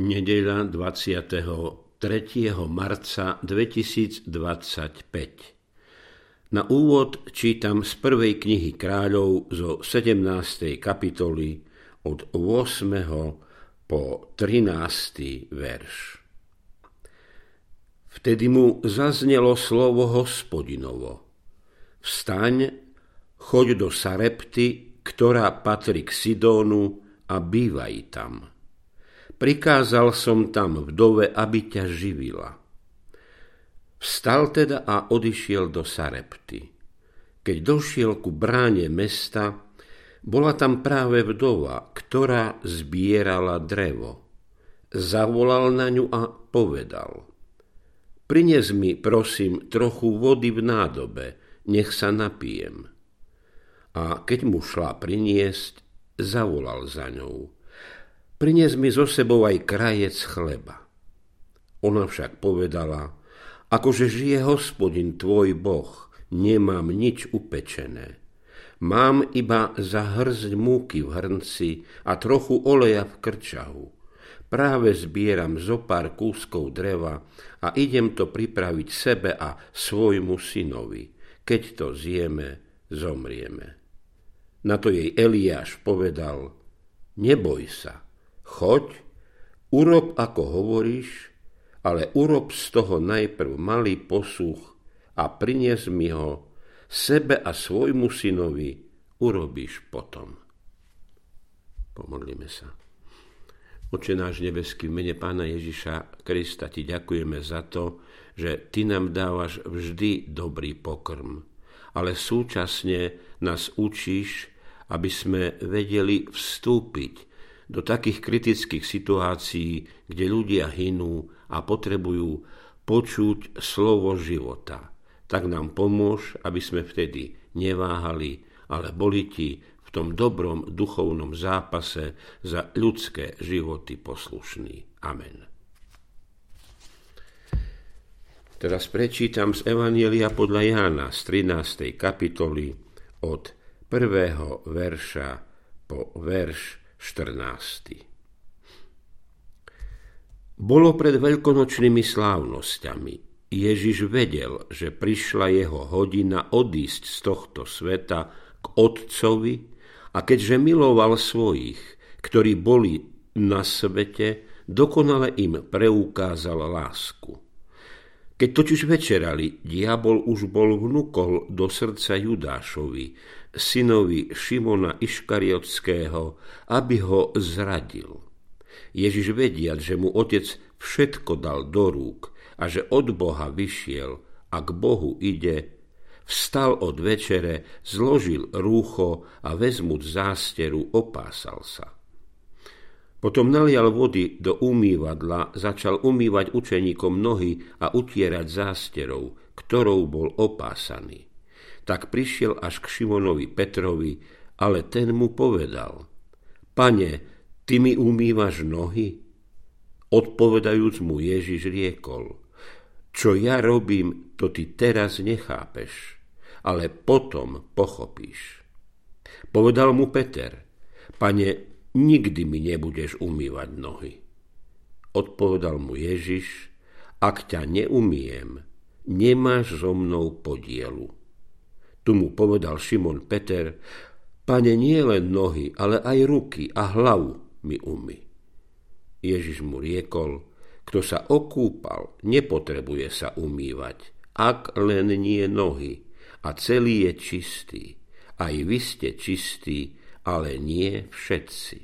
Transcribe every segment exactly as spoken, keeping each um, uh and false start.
Nedeľa dvadsiateho tretieho marca dvetisícdvadsaťpäť. Na úvod čítam z prvej knihy Kráľov zo sedemnástej kapitoly od ôsmeho po trinásty verš. Vtedy mu zaznelo slovo Hospodinovo. Vstaň, choď do Sarepty, ktorá patrí k Sidónu, a bývaj tam. Prikázal som tam vdove, aby ťa živila. Vstal teda a odišiel do Sarepty. Keď došiel ku bráne mesta, bola tam práve vdova, ktorá zbierala drevo. Zavolal na ňu a povedal: Prines mi, prosím, trochu vody v nádobe, nech sa napijem. A keď mu šla priniesť, zavolal za ňou: Prines mi so sebou aj krajec chleba. Ona však povedala: Akože žije Hospodin tvoj Boh, nemám nič upečené. Mám iba za hŕsť múky v hrnci a trochu oleja v krčahu. Práve zbieram zo pár kúskov dreva a idem to pripraviť sebe a svojmu synovi. Keď to zjeme, zomrieme. Na to jej Eliáš povedal: Neboj sa. Choď, urob ako hovoríš, ale urob z toho najprv malý posuch a prinies mi ho, sebe a svojmu synovi urobíš potom. Pomodlíme sa. Oče náš nebeský, v mene Pána Ježiša Krista ti ďakujeme za to, že ty nám dávaš vždy dobrý pokrm, ale súčasne nás učíš, aby sme vedeli vstúpiť do takých kritických situácií, kde ľudia hynú a potrebujú počuť slovo života. Tak nám pomôž, aby sme vtedy neváhali, ale boli ti v tom dobrom duchovnom zápase za ľudské životy poslušní. Amen. Teraz prečítam z Evanjelia podľa Jána z trinástej kapitoly od prvého verša po verš štrnásty. Bolo pred veľkonočnými slávnosťami. Ježiš vedel, že prišla jeho hodina odísť z tohto sveta k Otcovi, a keďže miloval svojich, ktorí boli na svete, dokonale im preukázal lásku. Keď totiž večerali, diabol už bol vnúkol do srdca Judášovi, synovi Šimona Iškariotského, aby ho zradil. Ježiš vediac, že mu otec všetko dal do rúk a že od Boha vyšiel a k Bohu ide, vstal od večere, zložil rúcho a vezmuť zásteru opásal sa. Potom nalial vody do umývadla, začal umývať učeníkom nohy a utierať zásterou, ktorou bol opásaný. Tak prišiel až k Šimonovi Petrovi, ale ten mu povedal: Pane, ty mi umývaš nohy? Odpovedajúc mu Ježiš riekol: Čo ja robím, to ty teraz nechápeš, ale potom pochopíš. Povedal mu Peter: Pane, nikdy mi nebudeš umývať nohy. Odpovedal mu Ježiš: Ak ťa neumýjem, nemáš so mnou podielu. Tu mu povedal Šimon Peter: Pane, nie len nohy, ale aj ruky a hlavu mi umy. Ježiš mu riekol: Kto sa okúpal, nepotrebuje sa umývať, ak len nie nohy, a celý je čistý. Aj vy ste čistí, ale nie všetci.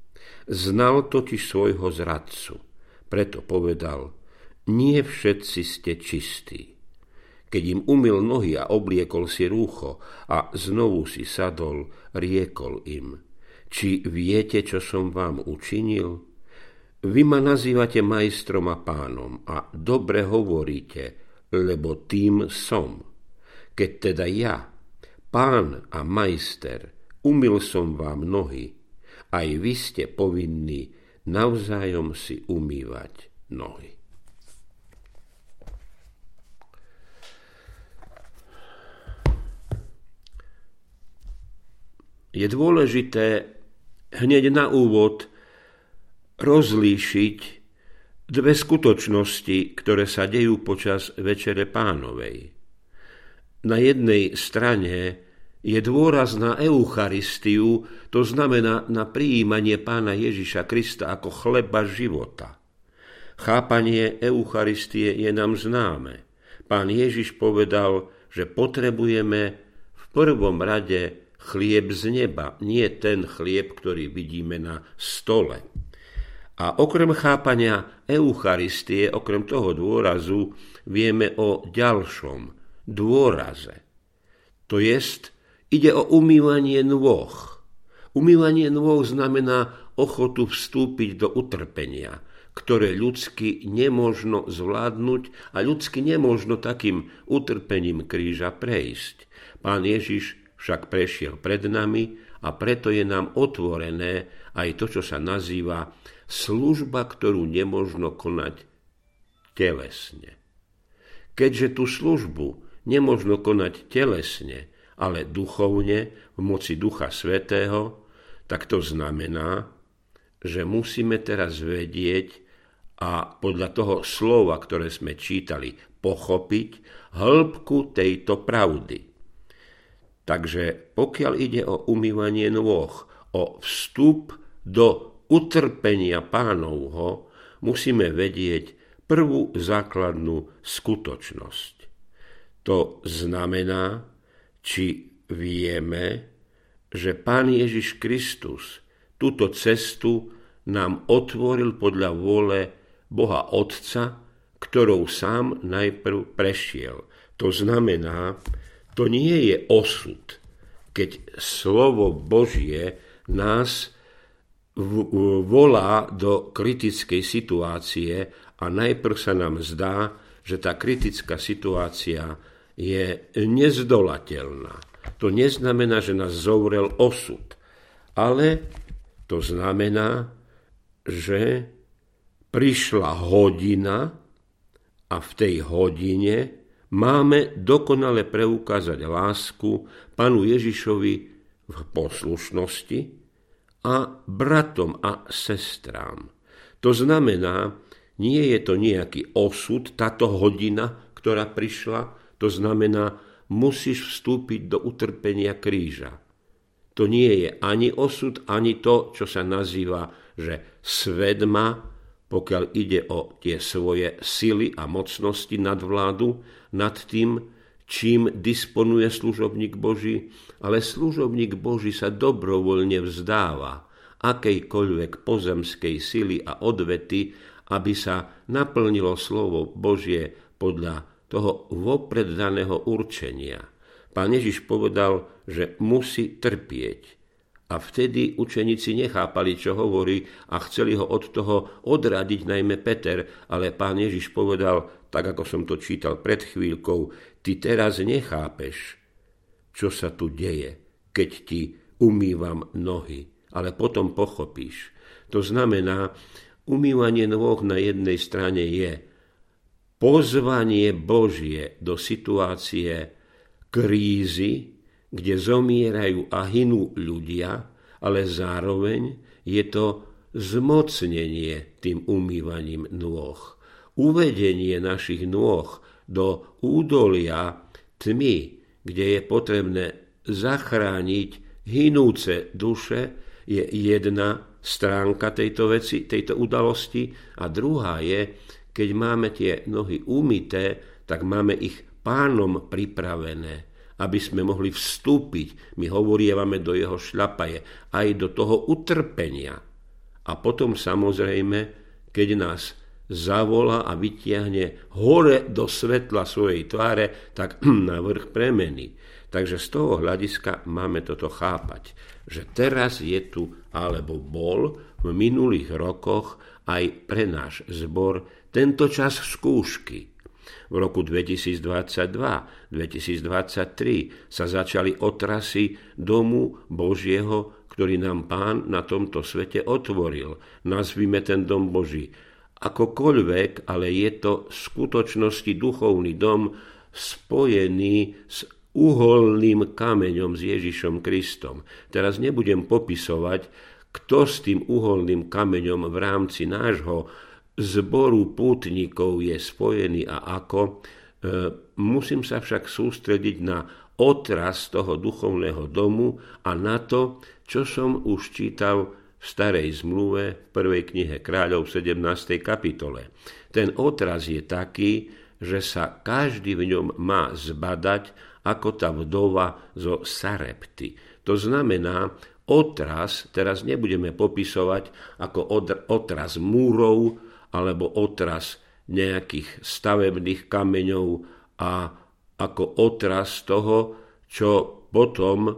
Znal totiž svojho zradcu, preto povedal: Nie všetci ste čistí. Keď im umyl nohy a obliekol si rúcho a znovu si sadol, riekol im: Či viete, čo som vám učinil? Vy ma nazývate majstrom a pánom a dobre hovoríte, lebo tým som. Keď teda ja, pán a majster, umyl som vám nohy, aj vy ste povinní navzájom si umývať nohy. Je dôležité hneď na úvod rozlíšiť dve skutočnosti, ktoré sa dejú počas Večere Pánovej. Na jednej strane je dôraz na Eucharistiu, to znamená na prijímanie Pána Ježiša Krista ako chleba života. Chápanie Eucharistie je nám známe. Pán Ježiš povedal, že potrebujeme v prvom rade chlieb z neba, nie ten chlieb, ktorý vidíme na stole. A okrem chápania Eucharistie, okrem toho dôrazu, vieme o ďalšom dôraze. To jest, ide o umývanie nôh. Umývanie nôh znamená ochotu vstúpiť do utrpenia, ktoré ľudsky nemožno zvládnuť a ľudsky nemožno takým utrpením kríža prejsť. Pán Ježiš však prešiel pred nami a preto je nám otvorené aj to, čo sa nazýva služba, ktorú nemožno konať telesne. Keďže tú službu nemožno konať telesne, ale duchovne, v moci Ducha Svätého, tak to znamená, že musíme teraz vedieť a podľa toho slova, ktoré sme čítali, pochopiť hĺbku tejto pravdy. Takže pokiaľ ide o umývanie nôh, o vstup do utrpenia Pánovho, musíme vedieť prvú základnú skutočnosť. To znamená, či vieme, že Pán Ježiš Kristus túto cestu nám otvoril podľa vôle Boha Otca, ktorou sám najprv prešiel. To znamená, to nie je osud, keď slovo Božie nás volá do kritickej situácie a najprv sa nám zdá, že tá kritická situácia je nezdolateľná. To neznamená, že nás zovrel osud, ale to znamená, že prišla hodina a v tej hodine máme dokonale preukázať lásku Pánu Ježišovi v poslušnosti a bratom a sestrám. To znamená, nie je to nejaký osud, táto hodina, ktorá prišla, to znamená, musíš vstúpiť do utrpenia kríža. To nie je ani osud, ani to, čo sa nazýva, že svet má, pokiaľ ide o tie svoje sily a mocnosti nadvládu nad tým, čím disponuje služobník Boží, ale služobník Boží sa dobrovoľne vzdáva akejkoľvek pozemskej sily a odvety, aby sa naplnilo slovo Božie podľa toho vopred daného určenia. Pán Ježiš povedal, že musí trpieť. A vtedy učeníci nechápali, čo hovorí a chceli ho od toho odradiť, najmä Peter, ale Pán Ježiš povedal, tak ako som to čítal pred chvíľkou, ty teraz nechápeš, čo sa tu deje, keď ti umývam nohy, ale potom pochopíš. To znamená, umývanie nôh na jednej strane je pozvanie Božie do situácie krízy, kde zomierajú a hynú ľudia, ale zároveň je to zmocnenie tým umývaním nôh. Uvedenie našich nôh do údolia tmy, kde je potrebné zachrániť hynúce duše, je jedna stránka tejto veci, tejto udalosti a druhá je, keď máme tie nohy umyté, tak máme ich Pánom pripravené, aby sme mohli vstúpiť, my hovorievame do jeho šľapaje, aj do toho utrpenia. A potom samozrejme, keď nás zavolá a vytiahne hore do svetla svojej tváre, tak na vrch premeny. Takže z toho hľadiska máme toto chápať, že teraz je tu, alebo bol v minulých rokoch aj pre náš zbor tento čas skúšky. V roku dvetisícdvadsaťdva dvetisícdvadsaťtri sa začali otrasy domu Božieho, ktorý nám Pán na tomto svete otvoril. Nazvime ten dom Boží akokoľvek, ale je to v skutočnosti duchovný dom spojený s uholným kameňom s Ježišom Kristom. Teraz nebudem popisovať, kto s tým uholným kameňom v rámci nášho zboru pútnikov je spojený a ako. Musím sa však sústrediť na odraz toho duchovného domu a na to, čo som už čítal v Starej zmluve v prvej knihe Kráľov v sedemnástej kapitole. Ten odraz je taký, že sa každý v ňom má zbadať ako tá vdova zo Sarepty. To znamená, otras, teraz nebudeme popisovať ako otras múrov alebo otras nejakých stavebných kameňov a ako otras toho, čo potom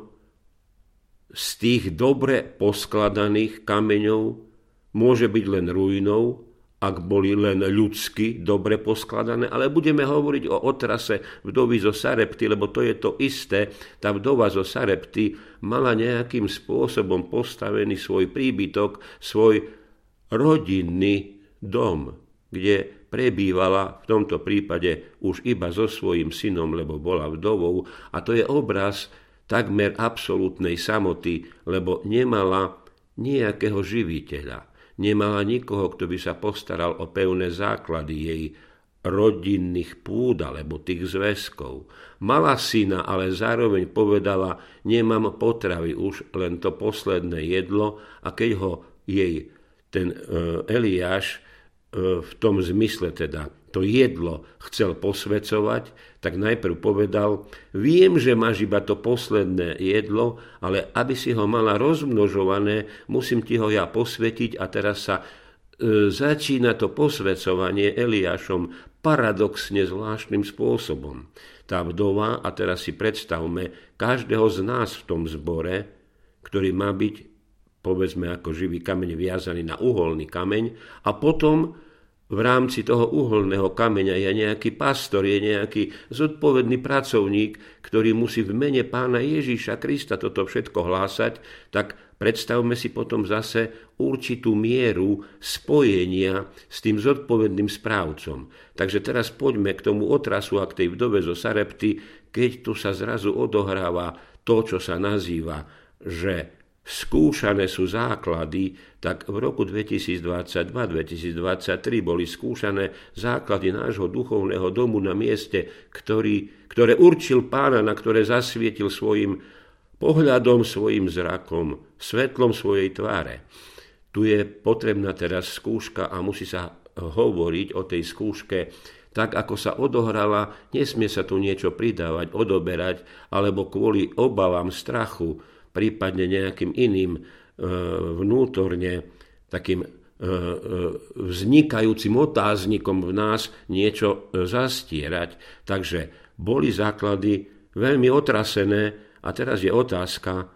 z tých dobre poskladaných kameňov môže byť len ruinou, ak boli len ľudsky dobre poskladané, ale budeme hovoriť o otrase vdovy zo Sarepty, lebo to je to isté. Tá vdova zo Sarepty mala nejakým spôsobom postavený svoj príbytok, svoj rodinný dom, kde prebývala v tomto prípade už iba so svojím synom, lebo bola vdovou. A to je obraz takmer absolútnej samoty, lebo nemala nejakého živiteľa. Nemala nikoho, kto by sa postaral o pevné základy jej rodinných púd alebo tých zväzkov. Mala syna, ale zároveň povedala, nemám potravy, už len to posledné jedlo, a keď ho jej ten Eliáš v tom zmysle teda to jedlo chcel posvecovať, tak najprv povedal, viem, že máš iba to posledné jedlo, ale aby si ho mala rozmnožované, musím ti ho ja posvetiť. A teraz sa e, začína to posvecovanie Eliášom paradoxne zvláštnym spôsobom. Tá vdova, a teraz si predstavme, každého z nás v tom zbore, ktorý má byť, povedzme, ako živý kameň viazaný na uholný kameň, a potom v rámci toho uholného kameňa je nejaký pastor, je nejaký zodpovedný pracovník, ktorý musí v mene Pána Ježíša Krista toto všetko hlásať, tak predstavme si potom zase určitú mieru spojenia s tým zodpovedným správcom. Takže teraz poďme k tomu otrasu a k tej vdove zo Sarepty, keď tu sa zrazu odohráva to, čo sa nazýva, že skúšané sú základy, tak v roku dvetisícdvadsaťdva dvetisícdvadsaťtri boli skúšané základy nášho duchovného domu na mieste, ktorý, ktoré určil Pána, na ktoré zasvietil svojim pohľadom, svojim zrakom, svetlom svojej tváre. Tu je potrebná teraz skúška a musí sa hovoriť o tej skúške tak, ako sa odohrala. Nesmie sa tu niečo pridávať, odoberať, alebo kvôli obavám, strachu, prípadne nejakým iným e, vnútorne takým e, e, vznikajúcim otáznikom v nás niečo zastierať. Takže boli základy veľmi otrasené a teraz je otázka,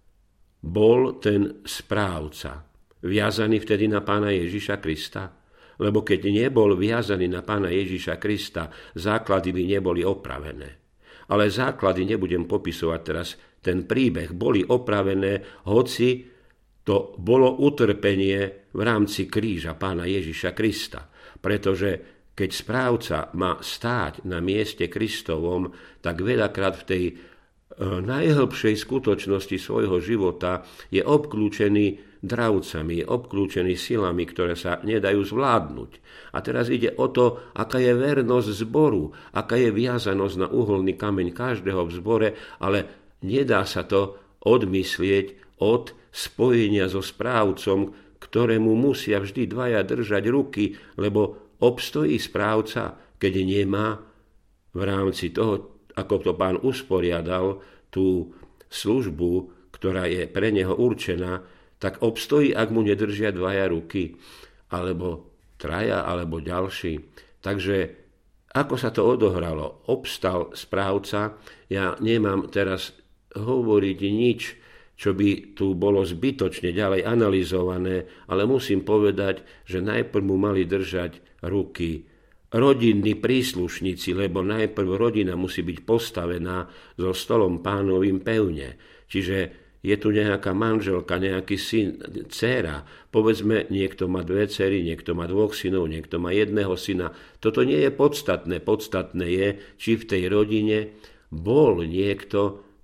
bol ten správca viazaný vtedy na Pána Ježiša Krista? Lebo keď nebol viazaný na Pána Ježiša Krista, základy by neboli opravené. Ale základy nebudem popisovať teraz. Ten príbeh boli opravené, hoci to bolo utrpenie v rámci kríža Pána Ježiša Krista. Pretože keď správca má stáť na mieste Kristovom, tak veľakrát v tej najhlbšej skutočnosti svojho života je obklúčený dravcami, je obklúčený silami, ktoré sa nedajú zvládnuť. A teraz ide o to, aká je vernosť zboru, aká je viazanosť na uholný kameň každého v zbore, ale nedá sa to odmyslieť od spojenia so správcom, ktorému musia vždy dvaja držať ruky, lebo obstojí správca, keď nemá v rámci toho, ako to Pán usporiadal, tú službu, ktorá je pre neho určená, tak obstojí, ak mu nedržia dvaja ruky, alebo traja, alebo ďalší. Takže ako sa to odohralo? Obstal správca, ja nemám teraz hovoriť nič, čo by tu bolo zbytočne ďalej analyzované, ale musím povedať, že najprv mu mali držať ruky rodinní príslušníci, lebo najprv rodina musí byť postavená so stolom Pánovým pevne. Čiže je tu nejaká manželka, nejaký syn, dcéra. Povedzme, niekto má dve dcery, niekto má dvoch synov, niekto má jedného syna. Toto nie je podstatné. Podstatné je, či v tej rodine bol niekto,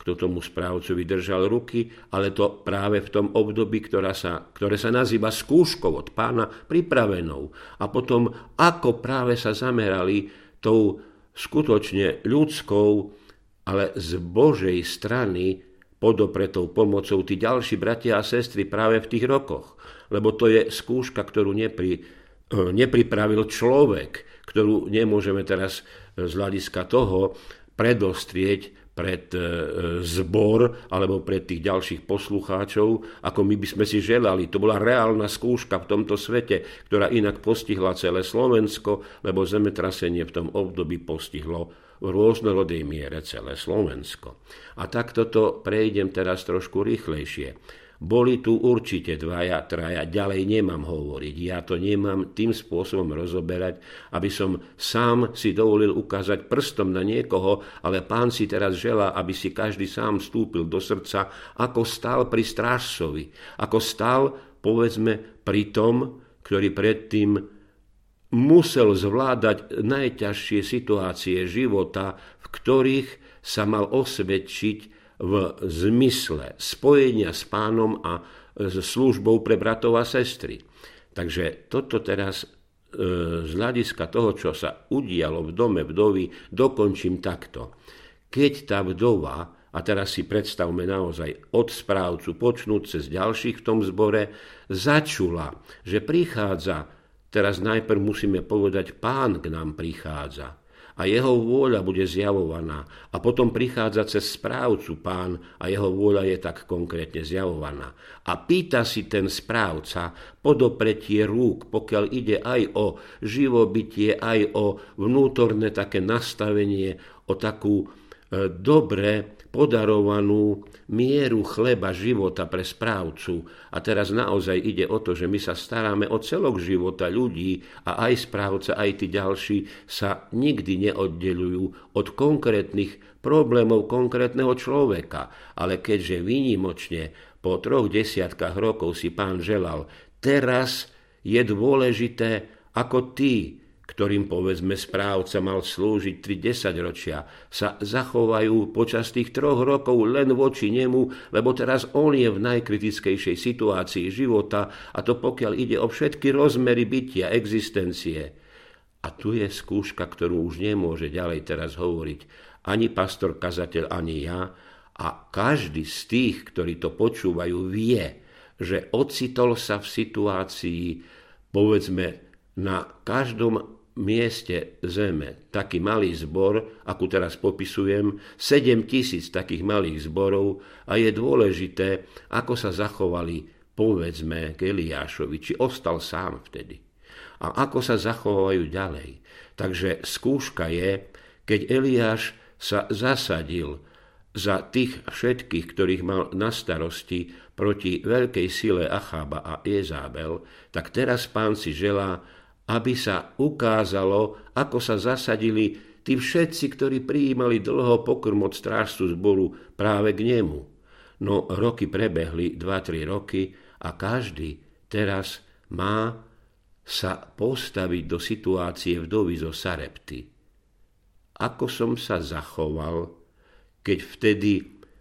kto tomu správcovi držal ruky, ale to práve v tom období, ktorá sa, ktoré sa nazýva skúškou od Pána pripravenou. A potom, ako práve sa zamerali tou skutočne ľudskou, ale z Božej strany podopretou pomocou tí ďalší bratia a sestry práve v tých rokoch. Lebo to je skúška, ktorú nepri, nepripravil človek, ktorú nemôžeme teraz z hľadiska toho predostrieť pred zbor alebo pred tých ďalších poslucháčov, ako my by sme si želali. To bola reálna skúška v tomto svete, ktorá inak postihla celé Slovensko, lebo zemetrasenie v tom období postihlo v rôznorodej miere celé Slovensko. A takto to prejdem teraz trošku rýchlejšie. Boli tu určite dvaja, traja, ďalej nemám hovoriť. Ja to nemám tým spôsobom rozoberať, aby som sám si dovolil ukázať prstom na niekoho, ale Pán si teraz želá, aby si každý sám vstúpil do srdca, ako stál pri strážcovi, ako stál, povedzme, pri tom, ktorý predtým musel zvládať najťažšie situácie života, v ktorých sa mal osvedčiť v zmysle spojenia s Pánom a s službou pre bratov a sestry. Takže toto teraz e, z hľadiska toho, čo sa udialo v dome vdovy, dokončím takto. Keď tá vdova, a teraz si predstavme naozaj od správcu počnúť cez ďalších v tom zbore, začula, že prichádza, teraz najprv musíme povedať, Pán k nám prichádza. A jeho vôľa bude zjavovaná. A potom prichádza cez správcu Pán a jeho vôľa je tak konkrétne zjavovaná. A pýta si ten správca podopretie rúk, pokiaľ ide aj o živobytie, aj o vnútorné také nastavenie, o takú e, dobre podarovanú mieru chleba života pre správcu. A teraz naozaj ide o to, že my sa staráme o celok života ľudí a aj správca, aj tí ďalší sa nikdy neoddelujú od konkrétnych problémov konkrétneho človeka. Ale keďže výnimočne po troch desiatkách rokov si Pán želal, teraz je dôležité, ako tí, ktorým povedzme správca mal slúžiť tri desaťročia, sa zachovajú počas tých troch rokov len voči nemu, lebo teraz on je v najkritickejšej situácii života, a to pokiaľ ide o všetky rozmery bytia, existencie. A tu je skúška, ktorú už nemôže ďalej teraz hovoriť ani pastor, kazateľ, ani ja. A každý z tých, ktorí to počúvajú, vie, že ocitol sa v situácii, povedzme, na každom mieste zeme taký malý zbor, akú teraz popisujem, sedem tisíc takých malých zborov, a je dôležité, ako sa zachovali, povedzme, k Eliášovi, či ostal sám vtedy. A ako sa zachovajú ďalej. Takže skúška je, keď Eliáš sa zasadil za tých všetkých, ktorých mal na starosti proti veľkej sile Achába a Jezábel, tak teraz Pán si želá, aby sa ukázalo, ako sa zasadili tí všetci, ktorí prijímali dlho pokrm od strážcu zboru práve k nemu. No roky prebehli, dva tri roky, a každý teraz má sa postaviť do situácie vdovy zo Sarepty. Ako som sa zachoval, keď vtedy,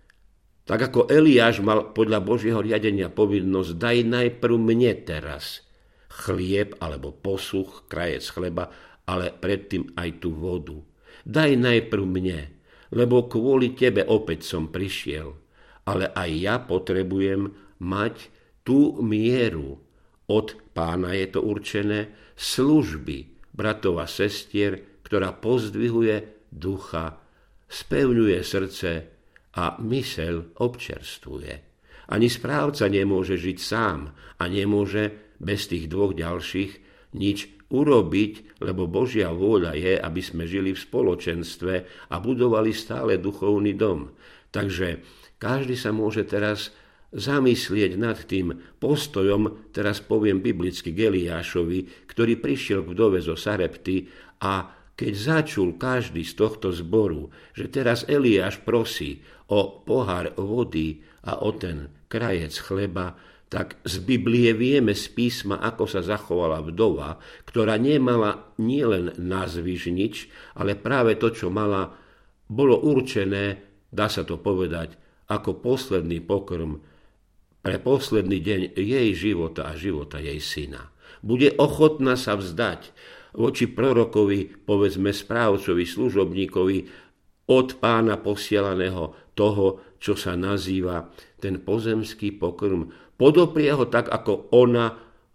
tak ako Eliáš mal podľa Božieho riadenia povinnosť, daj najprv mne teraz chlieb alebo posuch, krajec chleba, ale predtým aj tú vodu. Daj najprv mne, lebo kvôli tebe opäť som prišiel, ale aj ja potrebujem mať tú mieru, od Pána je to určené, služby bratov a sestier, ktorá pozdvihuje ducha, spevňuje srdce a myseľ občerstvuje. Ani správca nemôže žiť sám a nemôže bez tých dvoch ďalších nič urobiť, lebo Božia vôľa je, aby sme žili v spoločenstve a budovali stále duchovný dom. Takže každý sa môže teraz zamyslieť nad tým postojom, teraz poviem biblicky k Eliášovi, ktorý prišiel k vdove zo Sarepty, a keď začul každý z tohto zboru, že teraz Eliáš prosí o pohár vody a o ten krajec chleba, tak z Biblie vieme z písma, ako sa zachovala vdova, ktorá nemala nielen nazvyš nič, ale práve to, čo mala, bolo určené dá sa to povedať, ako posledný pokrm pre posledný deň jej života a života jej syna. Bude ochotná sa vzdať voči prorokovi, povedzme správcovi, služobníkovi od Pána posielaného toho, čo sa nazýva ten pozemský pokrm. Podoprie ho tak, ako ona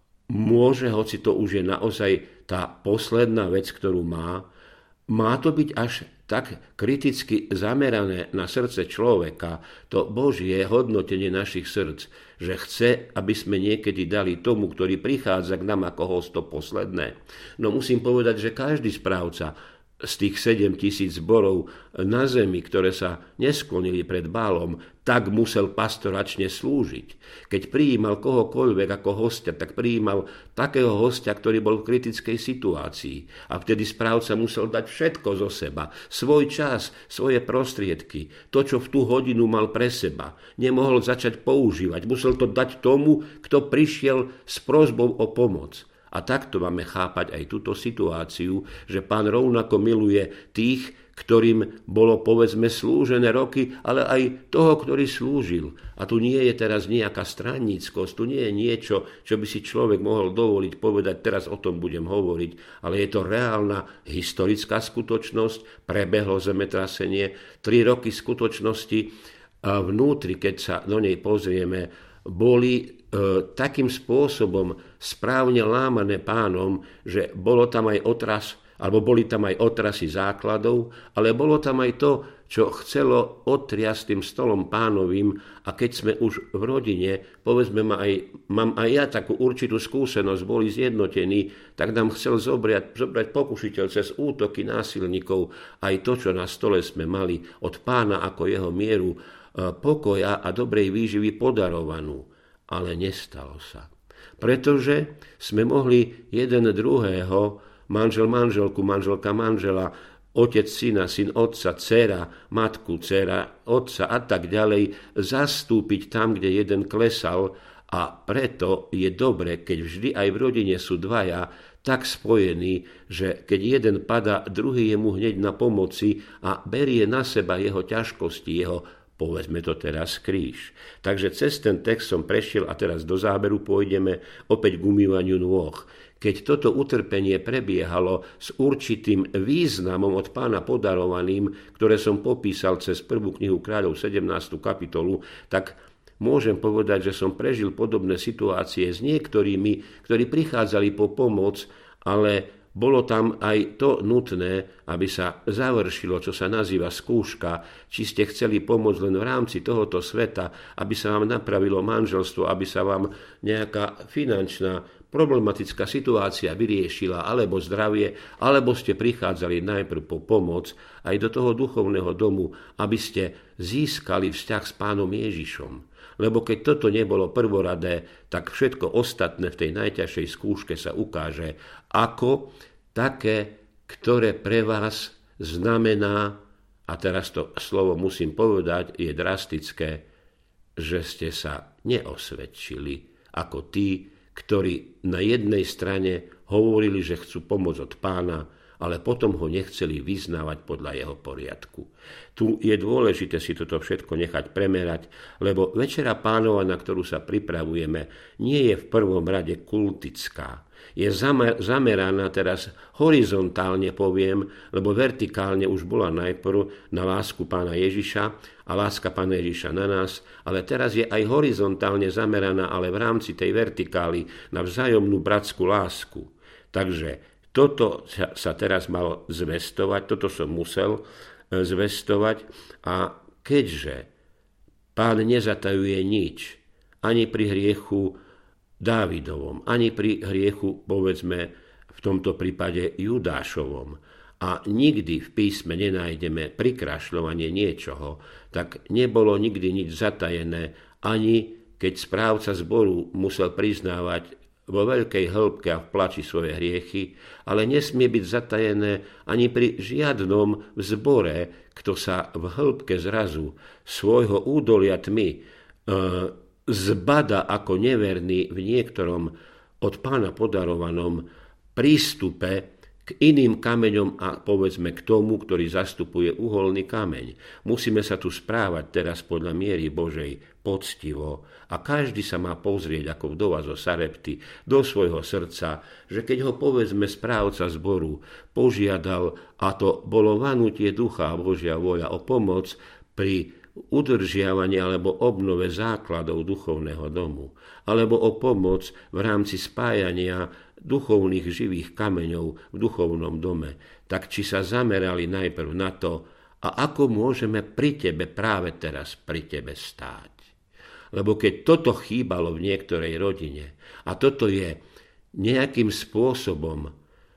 môže, hoci to už je naozaj tá posledná vec, ktorú má. Má to byť až tak kriticky zamerané na srdce človeka, to Božie hodnotenie našich srdc, že chce, aby sme niekedy dali tomu, ktorý prichádza k nám ako host, to posledné. No musím povedať, že každý správca z tých sedem tisíc zborov na zemi, ktoré sa nesklonili pred Bálom, tak musel pastoračne slúžiť. Keď prijímal kohokoľvek ako hostia, tak prijímal takého hostia, ktorý bol v kritickej situácii. A vtedy správca musel dať všetko zo seba, svoj čas, svoje prostriedky, to, čo v tú hodinu mal pre seba. Nemohol začať používať, musel to dať tomu, kto prišiel s prosbou o pomoc. A takto máme chápať aj túto situáciu, že Pán rovnako miluje tých, ktorým bolo povedzme slúžené roky, ale aj toho, ktorý slúžil. A tu nie je teraz nejaká stranníckosť, tu nie je niečo, čo by si človek mohol dovoliť povedať, teraz o tom budem hovoriť, ale je to reálna historická skutočnosť, prebehlo zemetrasenie, tri roky skutočnosti a vnútri, keď sa do nej pozrieme, boli e, takým spôsobom správne lámané Pánom, že bolo tam aj otras, alebo boli tam aj otrasy základov, ale bolo tam aj to, čo chcelo otriasť tým stolom Pánovým. A keď sme už v rodine, povedzme, ma aj, mám aj ja takú určitú skúsenosť, boli zjednotení, tak nám chcel zobrať, zobrať pokušiteľ cez útoky násilníkov aj to, čo na stole sme mali od Pána ako jeho mieru pokoja a dobrej výživy podarovanú. Ale nestalo sa. Pretože sme mohli jeden druhého, manžel manželku, manželka manžela, otec syna, syn otca, dcera, matku, dcera, otca a tak ďalej, zastúpiť tam, kde jeden klesal. A preto je dobre, keď vždy aj v rodine sú dvaja tak spojení, že keď jeden padá, druhý je mu hneď na pomoci a berie na seba jeho ťažkosti, jeho, povedzme to teraz, kríž. Takže cez ten text som prešiel a teraz do záberu pôjdeme opäť k umývaniu nôh. Keď toto utrpenie prebiehalo s určitým významom od Pána podarovaným, ktoré som popísal cez prvú knihu Kráľov sedemnástu kapitolu, tak môžem povedať, že som prežil podobné situácie s niektorými, ktorí prichádzali po pomoc, ale bolo tam aj to nutné, aby sa završilo, čo sa nazýva skúška, či ste chceli pomôcť len v rámci tohoto sveta, aby sa vám napravilo manželstvo, aby sa vám nejaká finančná problematická situácia vyriešila, alebo zdravie, alebo ste prichádzali najprv po pomoc aj do toho duchovného domu, aby ste získali vzťah s Pánom Ježišom. Lebo keď toto nebolo prvoradé, tak všetko ostatné v tej najťažšej skúške sa ukáže ako také, ktoré pre vás znamená, a teraz to slovo musím povedať, je drastické, že ste sa neosvedčili ako tí, ktorí na jednej strane hovorili, že chcú pomoc od Pána, ale potom ho nechceli vyznávať podľa jeho poriadku. Tu je dôležité si toto všetko nechať premerať, lebo Večera Pánova, na ktorú sa pripravujeme, nie je v prvom rade kultická. Je zameraná teraz horizontálne, poviem, lebo vertikálne už bola najprv na lásku Pána Ježiša a láska Pána Ježiša na nás, ale teraz je aj horizontálne zameraná, ale v rámci tej vertikály na vzájomnú bratskú lásku. Takže toto sa teraz malo zvestovať, toto som musel zvestovať a keďže Pán nezatajuje nič, ani pri hriechu Dávidovom, ani pri hriechu, povedzme, v tomto prípade Judášovom, a nikdy v písme nenájdeme prikrašľovanie niečoho, tak nebolo nikdy nič zatajené, ani keď správca zboru musel priznávať vo veľkej hĺbke a v plači svoje hriechy, ale nesmie byť zatajené ani pri žiadnom zbore, kto sa v hĺbke zrazu svojho údolia tmy e, zbada ako neverný v niektorom od Pána podarovanom prístupe k iným kameňom a povedzme k tomu, ktorý zastupuje uholný kameň. Musíme sa tu správať teraz podľa miery Božej poctivo a každý sa má pozrieť ako vdova zo Sarepty do svojho srdca, že keď ho povedzme správca zboru požiadal, a to bolo vanutie ducha a Božia vôľa o pomoc pri udržiavaní alebo obnove základov duchovného domu, alebo o pomoc v rámci spájania duchovných živých kameňov v duchovnom dome, tak či sa zamerali najprv na to, a ako môžeme pri tebe práve teraz pri tebe stáť. Lebo keď toto chýbalo v niektorej rodine a toto je nejakým spôsobom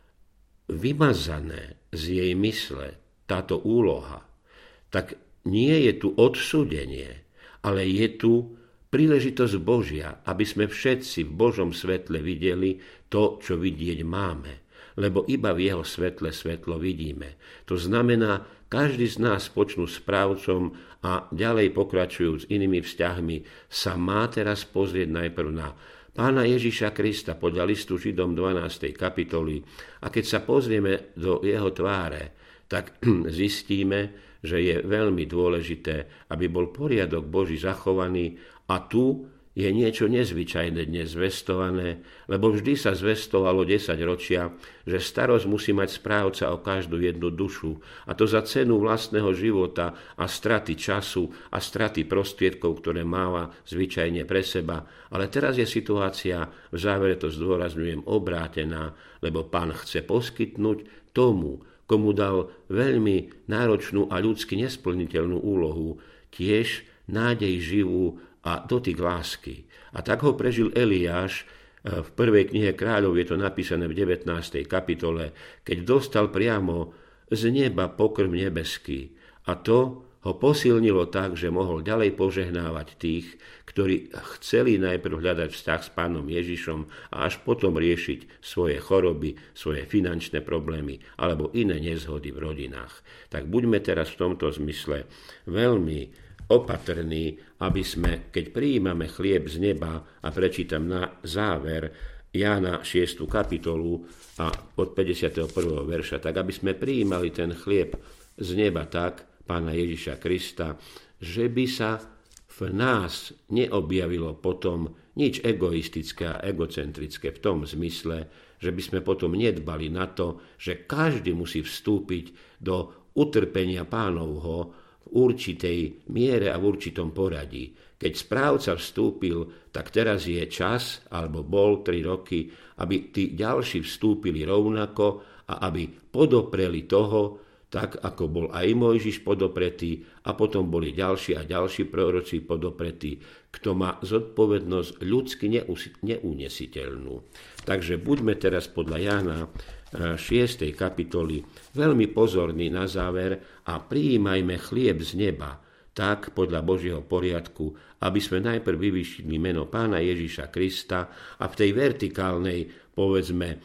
vymazané z jej mysle, táto úloha, tak nie je tu odsúdenie, ale je tu príležitosť Božia, aby sme všetci v Božom svetle videli to, čo vidieť máme. Lebo iba v jeho svetle svetlo vidíme. To znamená, každý z nás počnú správcom a ďalej pokračujúc inými vzťahmi sa má teraz pozrieť najprv na Pána Ježiša Krista podľa listu Židom dvanástej kapitoly a keď sa pozrieme do jeho tváre, tak zistíme, že je veľmi dôležité, aby bol poriadok Boží zachovaný a tu je niečo nezvyčajné dnes zvestované, lebo vždy sa zvestovalo desaťročia, že starosť musí mať správca o každú jednu dušu a to za cenu vlastného života a straty času a straty prostriedkov, ktoré máva zvyčajne pre seba. Ale teraz je situácia, v závere to zdôrazňujem, obrátená, lebo Pán chce poskytnúť tomu, komu dal veľmi náročnú a ľudsky nesplniteľnú úlohu, tiež nádej živú a dotyk lásky. A tak ho prežil Eliáš v prvej knihe Kráľov, je to napísané v devätnástej kapitole, keď dostal priamo z neba pokrm nebeský. A to ho posilnilo tak, že mohol ďalej požehnávať tých, ktorí chceli najprv hľadať vzťah s Pánom Ježišom a až potom riešiť svoje choroby, svoje finančné problémy alebo iné nezhody v rodinách. Tak buďme teraz v tomto zmysle veľmi opatrní, aby sme, keď prijímame chlieb z neba, a prečítam na záver Jána šiestej kapitolu a od päťdesiateho prvého verša, tak aby sme prijímali ten chlieb z neba tak, Pána Ježiša Krista, že by sa v nás neobjavilo potom nič egoistické a egocentrické v tom zmysle, že by sme potom nedbali na to, že každý musí vstúpiť do utrpenia Pánovho v určitej miere a v určitom poradí. Keď správca vstúpil, tak teraz je čas, alebo bol tri roky, aby tí ďalší vstúpili rovnako a aby podopreli toho, tak ako bol aj Mojžiš podopretý a potom boli ďalší a ďalší proroci podopretí, kto má zodpovednosť ľudsky neunesiteľnú. Takže buďme teraz podľa Jána šiestej kapitoly veľmi pozorní na záver a prijímajme chlieb z neba, tak podľa Božieho poriadku, aby sme najprv vyvýšili meno Pána Ježiša Krista a v tej vertikálnej, povedzme,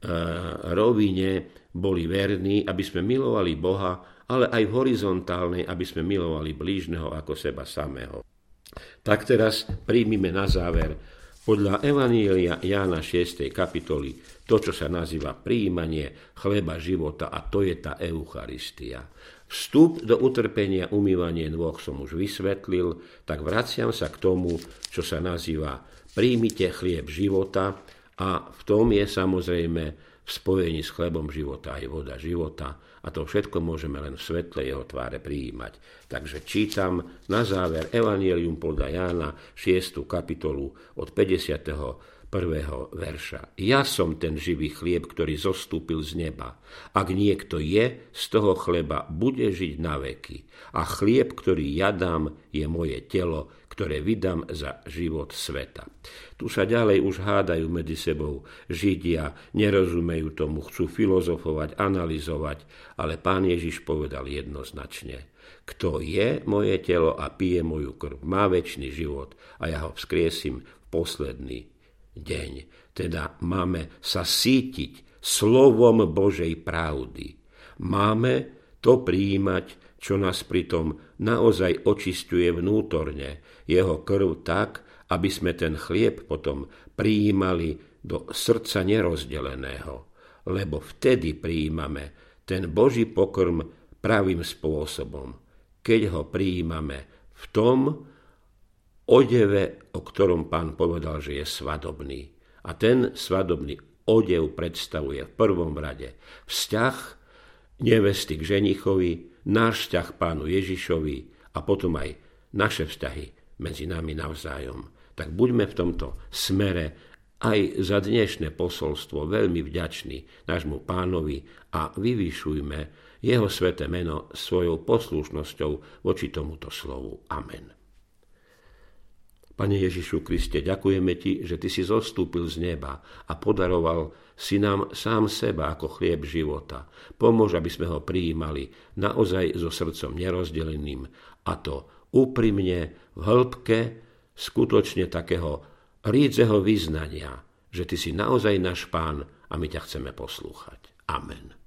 rovine boli verní, aby sme milovali Boha, ale aj v horizontálnej, aby sme milovali blížneho ako seba samého. Tak teraz príjmime na záver podľa Evanielia Jána šiestej kapitoly to, čo sa nazýva prijímanie chleba života, a to je tá Eucharistia. Vstup do utrpenia, umývanie nôh som už vysvetlil, tak vraciam sa k tomu, čo sa nazýva príjmite chlieb života, a v tom je samozrejme v spojení s chlebom života aj voda života a to všetko môžeme len v svetle jeho tváre prijímať. Takže čítam na záver Evangelium podľa Jána šiestej kapitolu od päťdesiateho prvého verša. Ja som ten živý chlieb, ktorý zostúpil z neba. Ak niekto je, z toho chleba bude žiť na veky. A chlieb, ktorý ja dám, je moje telo, ktoré vydám za život sveta. Tu sa ďalej už hádajú medzi sebou Židia, nerozumejú tomu, chcú filozofovať, analyzovať, ale Pán Ježiš povedal jednoznačne: kto je moje telo a pije moju krv, má večný život a ja ho vzkriesim v posledný deň. Teda máme sa sítiť slovom Božej pravdy. Máme to prijímať, čo nás pritom naozaj očisťuje vnútorne, jeho krv tak, aby sme ten chlieb potom prijímali do srdca nerozdeleného. lebo vtedy prijímame ten Boží pokrm pravým spôsobom, keď ho prijímame v tom odeve, o ktorom Pán povedal, že je svadobný. A ten svadobný odev predstavuje v prvom rade vzťah nevesty k ženichovi, náš vzťah Pánu Ježišovi a potom aj naše vzťahy medzi nami navzájom. Tak buďme v tomto smere aj za dnešné posolstvo veľmi vďační nášmu Pánovi a vyvyšujme jeho sväté meno svojou poslušnosťou voči tomuto slovu. Amen. Pane Ježišu Kriste, ďakujeme Ti, že Ty si zostúpil z neba a podaroval si nám sám seba ako chlieb života. Pomôž, aby sme ho prijímali naozaj so srdcom nerozdeleným, a to úprimne, v hĺbke, skutočne takého rídzeho vyznania, že Ty si naozaj náš Pán a my ťa chceme poslúchať. Amen.